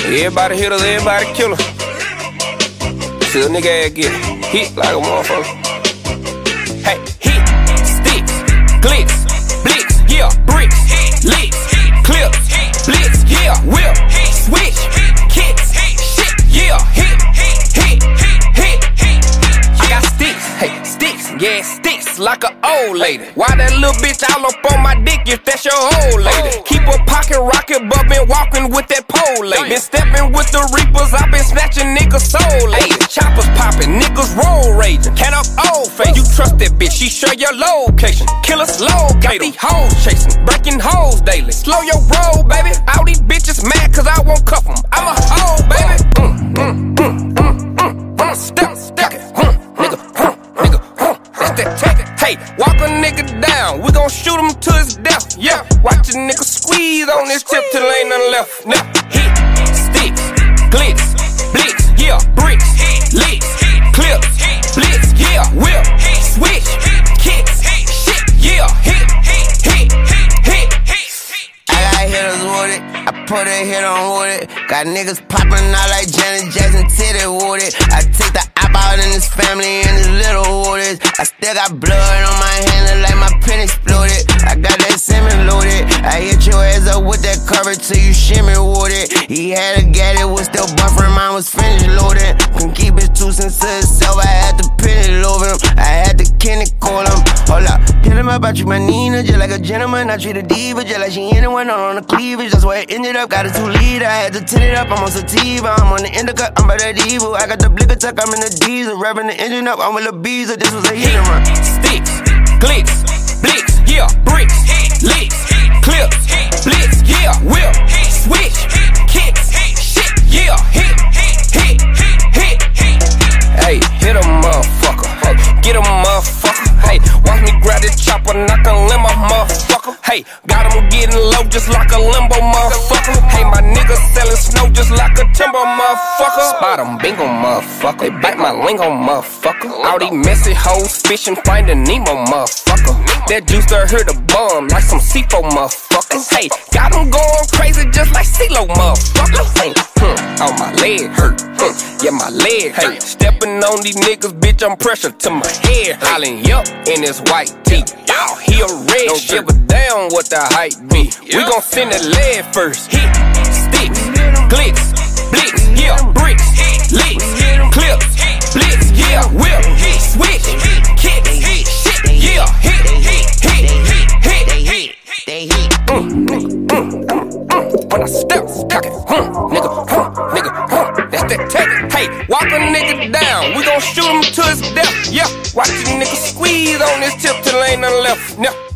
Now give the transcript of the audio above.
Everybody hit us, everybody kill us. Till a nigga ass get hit like a motherfucker. Hey, hit, sticks, glicks, blicks, yeah, bricks, licks, clips, blitz, yeah, whip, switch, kicks, shit, yeah, hit. I got sticks, hey, sticks, yeah, sticks like a old lady. Why that little bitch all up on my dick if that's your old lady? Keep a pocket rocket, but been walking with that pole lady. Been stepping with the reapers, I been snatching niggas' soul lady. Choppers popping, niggas roll raging. Can up old face, you trust that bitch, she share your location. Killer slow, got these hoes chasing, breaking hoes daily. Slow your roll, baby. All these bitches mad cause I won't cuff them. I'm a hoe, baby. Step, nigga, take it. Hey, walk a nigga down, we gon' shoot him to his death. Yeah, watch a nigga squeeze on this tip till ain't nothing left. Now, hit, sticks, glicks, blicks, yeah, bricks, licks, clips, blitz, yeah, whip, switch, kicks, shit, yeah, hit. I got hitters with it, I put a hit on with it. Got niggas popping out like Janet Jackson titty with it. I take the op out in this family and this little waters. I still got blood on my hand like my pen exploded. I got that semen loaded. I hit your ass up with that cover till you shimmy with it. He had a gat, it was still buffering, mine was finished loaded. Couldn't keep his 2 cents to himself, I had to pin it over him. I had to Kenny call him. Hold up, tell him about you, my Nina, just like a gentleman. I treat a diva just like she anyone on the cleavage. That's where it ended up, got a 2-liter. I had to tin it up, I'm on sativa. I'm on the indica, I'm by that evil. I got the blicker tuck, I'm in the diesel. Revving the engine up, I'm with a Beezer. This was a hit and run. Sticks, glicks, blicks, yeah, bricks, licks, clips, blitz, yeah, whip, switch, kicks, shit, yeah, hit. Hey, hit a motherfucker, get a motherfucker. Hey, watch me grab this chopper, knock a limbo, motherfucker. Hey, got him getting low just like a limbo, motherfucker. Hey, my nigga selling snow just like a timber, motherfucker. Spot 'em, bingo, motherfucker. They bite my lingo, motherfucker. All these messy hoes fishing, finding Nemo, motherfucker. That juice to hurt the bum like some C4, motherfucker. Hey, got 'em going crazy just like CeeLo, motherfucker. Hey, oh, my leg hurt. Yeah, my leg hurt. Stepping on these niggas, bitch, I'm pressure to my head. Hollin' yup in this white tee. Y'all, he a red. Don't give a damn what the hype be. We gon' send the lead first. Hit, sticks, glicks, blicks, yeah, bricks, licks, clips, blitz, yeah, whip, switch, kicks, shit, yeah, hit. They hit. When I step, stack it, nigga, that's that take it. Hey, walk a nigga down, we gon' shoot him to his death. Yeah, watch a nigga squeeze on this tip till ain't nothing left. Yeah.